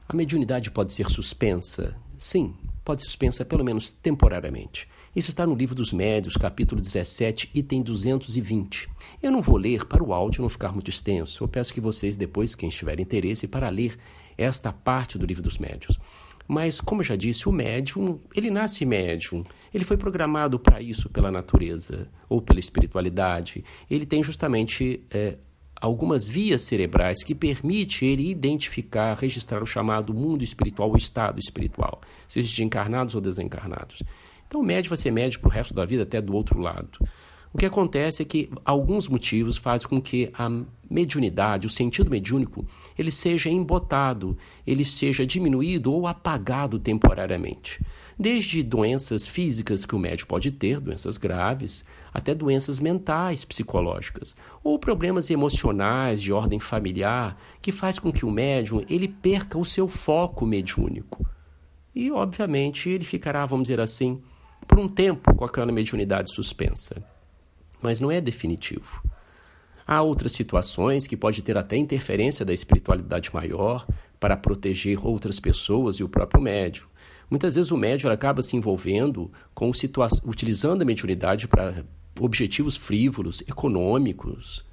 A mediunidade pode ser suspensa? Sim, pode ser suspensa pelo menos temporariamente. Isso está no Livro dos Médiuns, capítulo 17, item 220. Eu não vou ler para o áudio não ficar muito extenso. Eu peço que vocês depois, quem tiver interesse, para ler esta parte do Livro dos Médiuns. Mas, como eu já disse, o médium, ele nasce médium. Ele foi programado para isso pela natureza ou pela espiritualidade. Ele tem justamente algumas vias cerebrais que permitem ele identificar, registrar o chamado mundo espiritual, o estado espiritual, seja de encarnados ou desencarnados. Então, o médium vai ser médium para o resto da vida, até do outro lado. O que acontece é que alguns motivos fazem com que a mediunidade, o sentido mediúnico, ele seja embotado, ele seja diminuído ou apagado temporariamente. Desde doenças físicas que o médium pode ter, doenças graves, até doenças mentais, psicológicas, ou problemas emocionais de ordem familiar, que faz com que o médium ele perca o seu foco mediúnico. E, obviamente, ele ficará, vamos dizer assim, por um tempo com aquela mediunidade suspensa. Mas não é definitivo. Há outras situações que pode ter até interferência da espiritualidade maior para proteger outras pessoas e o próprio médium. Muitas vezes o médium acaba se envolvendo utilizando a mediunidade para objetivos frívolos, econômicos,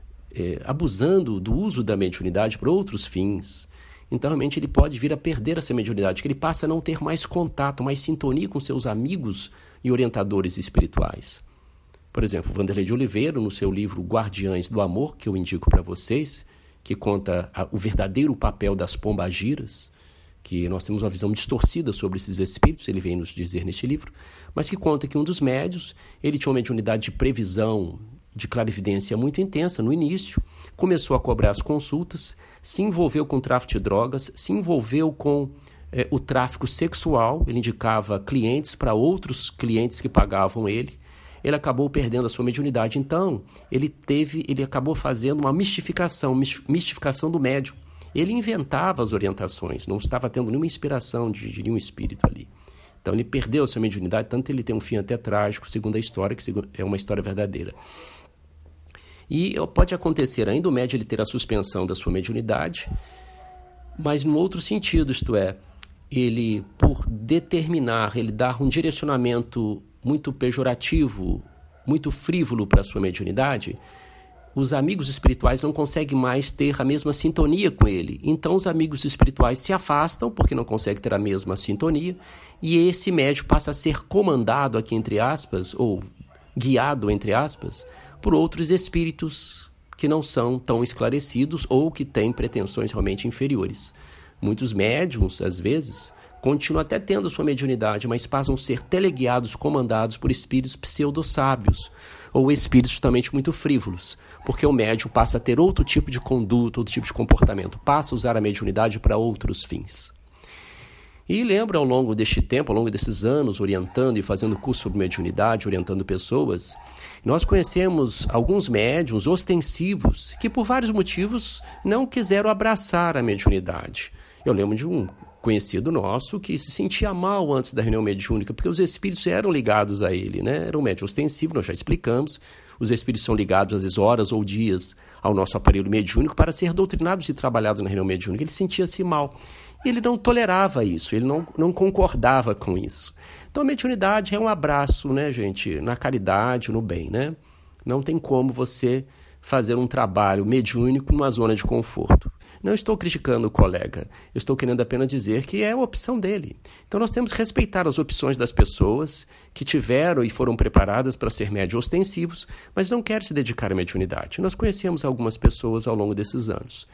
abusando do uso da mediunidade para outros fins. Então, realmente, ele pode vir a perder essa mediunidade, que ele passa a não ter mais contato, mais sintonia com seus amigos e orientadores espirituais. Por exemplo, Wanderley de Oliveira, no seu livro Guardiães do Amor, que eu indico para vocês, que conta o verdadeiro papel das pombagiras, que nós temos uma visão distorcida sobre esses espíritos, ele vem nos dizer neste livro, mas que conta que um dos médios, ele tinha uma mediunidade de previsão, de clarividência muito intensa no início, começou a cobrar as consultas, se envolveu com o tráfico de drogas, se envolveu com o tráfico sexual, ele indicava clientes para outros clientes que pagavam ele acabou perdendo a sua mediunidade. Então, ele acabou fazendo uma mistificação do médium. Ele inventava as orientações, não estava tendo nenhuma inspiração de nenhum espírito ali. Então, ele perdeu a sua mediunidade, tanto que ele tem um fim até trágico, segundo a história, que é uma história verdadeira. E pode acontecer ainda o médium ele ter a suspensão da sua mediunidade, mas no outro sentido, isto é, ele, por ele dar um direcionamento muito pejorativo, muito frívolo para a sua mediunidade, os amigos espirituais não conseguem mais ter a mesma sintonia com ele. Então, os amigos espirituais se afastam, porque não conseguem ter a mesma sintonia, e esse médium passa a ser comandado, aqui entre aspas, ou guiado, entre aspas, por outros espíritos que não são tão esclarecidos ou que têm pretensões realmente inferiores. Muitos médiums, às vezes, continuam até tendo a sua mediunidade, mas passam a ser teleguiados, comandados por espíritos pseudo-sábios ou espíritos justamente muito frívolos, porque o médium passa a ter outro tipo de conduta, outro tipo de comportamento, passa a usar a mediunidade para outros fins. E lembro, ao longo deste tempo, ao longo desses anos, orientando e fazendo curso sobre mediunidade, orientando pessoas, nós conhecemos alguns médiuns ostensivos que, por vários motivos, não quiseram abraçar a mediunidade. Eu lembro de um conhecido nosso que se sentia mal antes da reunião mediúnica, porque os espíritos eram ligados a ele, né? Era um médium ostensivo, nós já explicamos. Os espíritos são ligados, às vezes, horas ou dias ao nosso aparelho mediúnico para ser doutrinados e trabalhados na reunião mediúnica. Ele sentia-se mal. E ele não tolerava isso, ele não concordava com isso. Então, a mediunidade é um abraço, né, gente, na caridade, no bem, né? Não tem como você fazer um trabalho mediúnico numa zona de conforto. Não estou criticando o colega, eu estou querendo apenas dizer que é a opção dele. Então nós temos que respeitar as opções das pessoas que tiveram e foram preparadas para ser médios ostensivos, mas não querem se dedicar à mediunidade. Nós conhecemos algumas pessoas ao longo desses anos.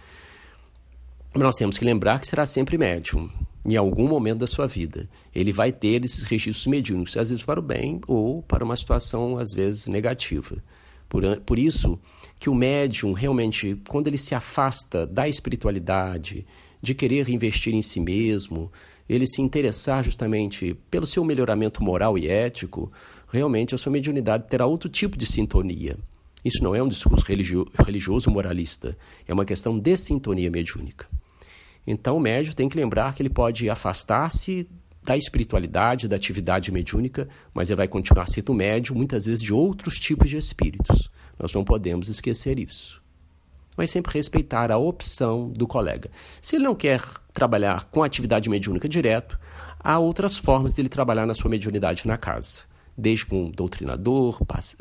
Mas nós temos que lembrar que será sempre médium, em algum momento da sua vida. Ele vai ter esses registros mediúnicos, às vezes para o bem ou para uma situação, às vezes, negativa. Por isso que o médium, realmente, quando ele se afasta da espiritualidade, de querer investir em si mesmo, ele se interessar justamente pelo seu melhoramento moral e ético, realmente a sua mediunidade terá outro tipo de sintonia. Isso não é um discurso religioso moralista, é uma questão de sintonia mediúnica. Então o médium tem que lembrar que ele pode afastar-se da espiritualidade, da atividade mediúnica, mas ele vai continuar sendo médium, muitas vezes de outros tipos de espíritos. Nós não podemos esquecer isso. vai sempre respeitar a opção do colega. Se ele não quer trabalhar com atividade mediúnica direto, há outras formas dele trabalhar na sua mediunidade na casa. Desde com um doutrinador,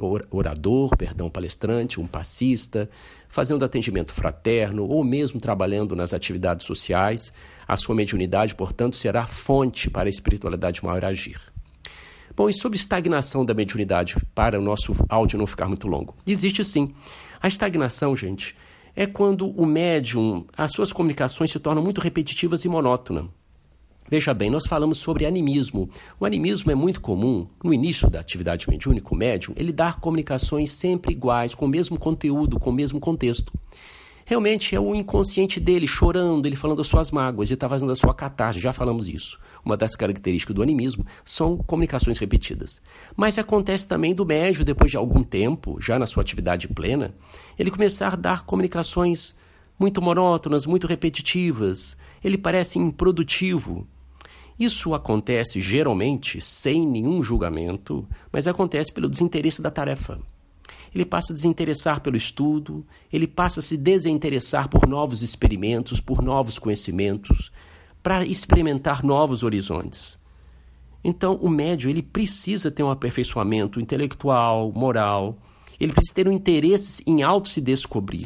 palestrante, um passista, fazendo atendimento fraterno ou mesmo trabalhando nas atividades sociais. A sua mediunidade, portanto, será fonte para a espiritualidade maior agir. Bom, e sobre estagnação da mediunidade, para o nosso áudio não ficar muito longo? Existe sim. A estagnação, gente, é quando o médium, as suas comunicações se tornam muito repetitivas e monótonas. Veja bem, nós falamos sobre animismo. O animismo é muito comum, no início da atividade mediúnica, o médium, ele dar comunicações sempre iguais, com o mesmo conteúdo, com o mesmo contexto. Realmente é o inconsciente dele chorando, ele falando das suas mágoas, ele está fazendo a sua catarse, já falamos isso. Uma das características do animismo são comunicações repetidas. Mas acontece também do médium, depois de algum tempo, já na sua atividade plena, ele começar a dar comunicações muito monótonas, muito repetitivas, ele parece improdutivo. Isso acontece geralmente sem nenhum julgamento, mas acontece pelo desinteresse da tarefa. Ele passa a desinteressar pelo estudo, ele passa a se desinteressar por novos experimentos, por novos conhecimentos, para experimentar novos horizontes. Então, o médium ele precisa ter um aperfeiçoamento intelectual, moral, ele precisa ter um interesse em auto se descobrir.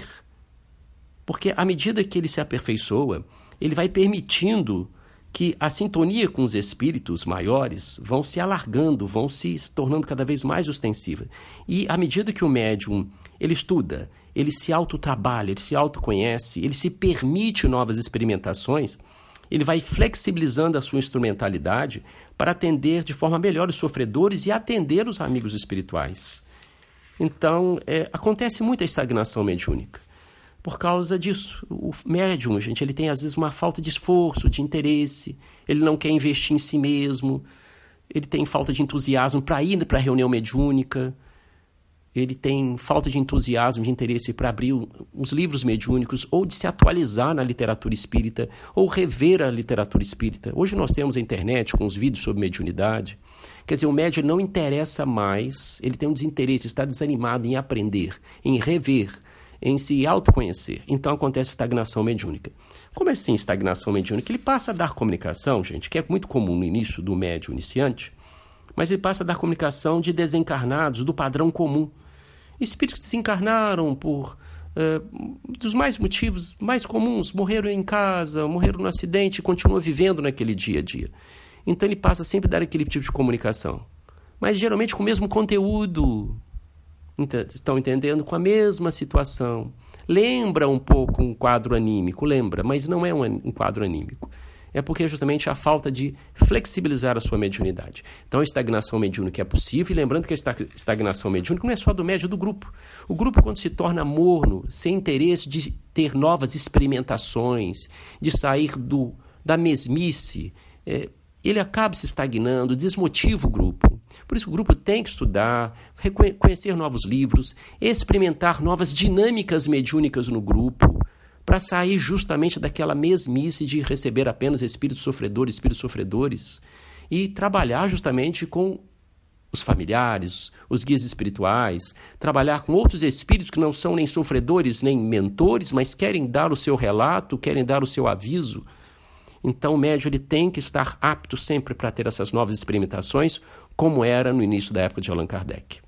Porque à medida que ele se aperfeiçoa, ele vai permitindo que a sintonia com os espíritos maiores vão se alargando, vão se tornando cada vez mais ostensiva. E à medida que o médium ele estuda, ele se autotrabalha, ele se autoconhece, ele se permite novas experimentações, ele vai flexibilizando a sua instrumentalidade para atender de forma melhor os sofredores e atender os amigos espirituais. Então, acontece muita estagnação mediúnica. Por causa disso, o médium, gente, ele tem às vezes uma falta de esforço, de interesse, ele não quer investir em si mesmo, ele tem falta de entusiasmo para ir para a reunião mediúnica, ele tem falta de entusiasmo, de interesse para abrir os livros mediúnicos ou de se atualizar na literatura espírita ou rever a literatura espírita. Hoje nós temos a internet com os vídeos sobre mediunidade. Quer dizer, o médium não interessa mais, ele tem um desinteresse, está desanimado em aprender, em rever, em se autoconhecer. Então acontece estagnação mediúnica. Como é assim estagnação mediúnica? Ele passa a dar comunicação, gente, que é muito comum no início do médium iniciante, mas ele passa a dar comunicação de desencarnados do padrão comum. Espíritos que desencarnaram por dos mais motivos mais comuns, morreram em casa, morreram no acidente e continuam vivendo naquele dia a dia. Então ele passa sempre a dar aquele tipo de comunicação. Mas geralmente com o mesmo conteúdo. Estão entendendo? Com a mesma situação. Lembra um pouco um quadro anímico, lembra, mas não é um quadro anímico. É porque justamente a falta de flexibilizar a sua mediunidade. Então a estagnação mediúnica é possível, e lembrando que a estagnação mediúnica não é só do médium, é do grupo. O grupo, quando se torna morno, sem interesse de ter novas experimentações, de sair da mesmice, ele acaba se estagnando, desmotiva o grupo. Por isso o grupo tem que estudar, conhecer novos livros, experimentar novas dinâmicas mediúnicas no grupo, para sair justamente daquela mesmice de receber apenas espíritos sofredores, e trabalhar justamente com os familiares, os guias espirituais, trabalhar com outros espíritos que não são nem sofredores, nem mentores, mas querem dar o seu relato, querem dar o seu aviso. Então o médium ele tem que estar apto sempre para ter essas novas experimentações, como era no início da época de Allan Kardec.